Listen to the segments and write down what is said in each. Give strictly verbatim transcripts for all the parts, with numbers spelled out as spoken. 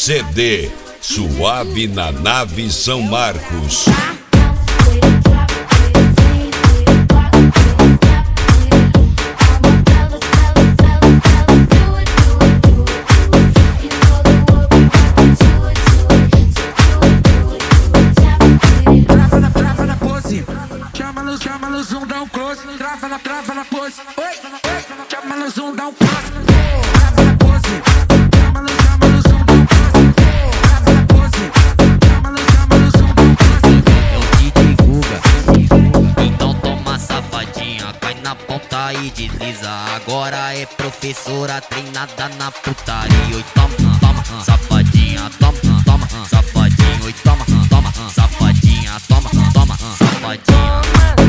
C D Suave na Nave São Marcos. Chama no, chama no zoom, dá um close. Trava na, trava na pose. Oi, chama no zoom, dá um close. Trava na pose. Chama no, chama no zoom, dá um close. Trava na pose. Chama no, chama no zoom, dá um close. É o D J Guga. Então toma safadinha, cai na ponta e desliza. Agora é professora treinada na putaria. Oi, toma, toma, safadinha, toma, toma, safadinha. Oi, toma, toma, safadinha, toma, toma, safadinha.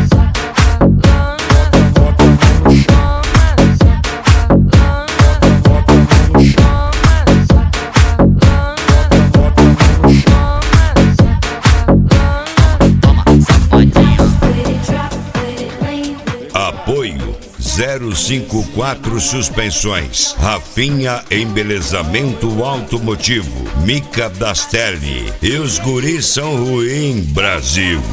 Apoio zero cinco quatro Suspensões, Rafinha Embelezamento Automotivo, Mica Dastelli e os guris são ruim, Brasil.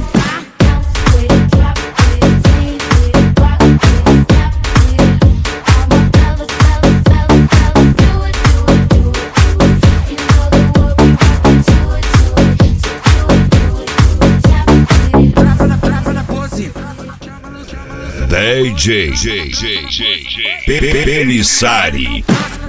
D J Pelissari.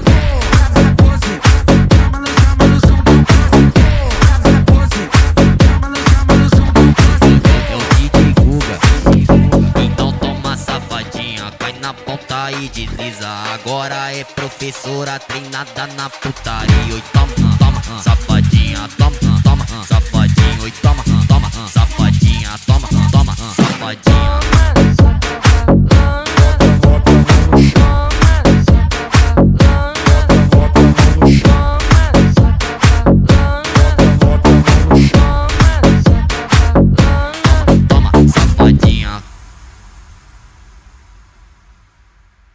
É o D J Guga. Então toma safadinha, cai na ponta e desliza. Agora é professora treinada na putaria. Oi, toma, toma, safadinha, toma, toma, safadinha. Oi, toma, toma, safadinha, toma, toma, safadinha.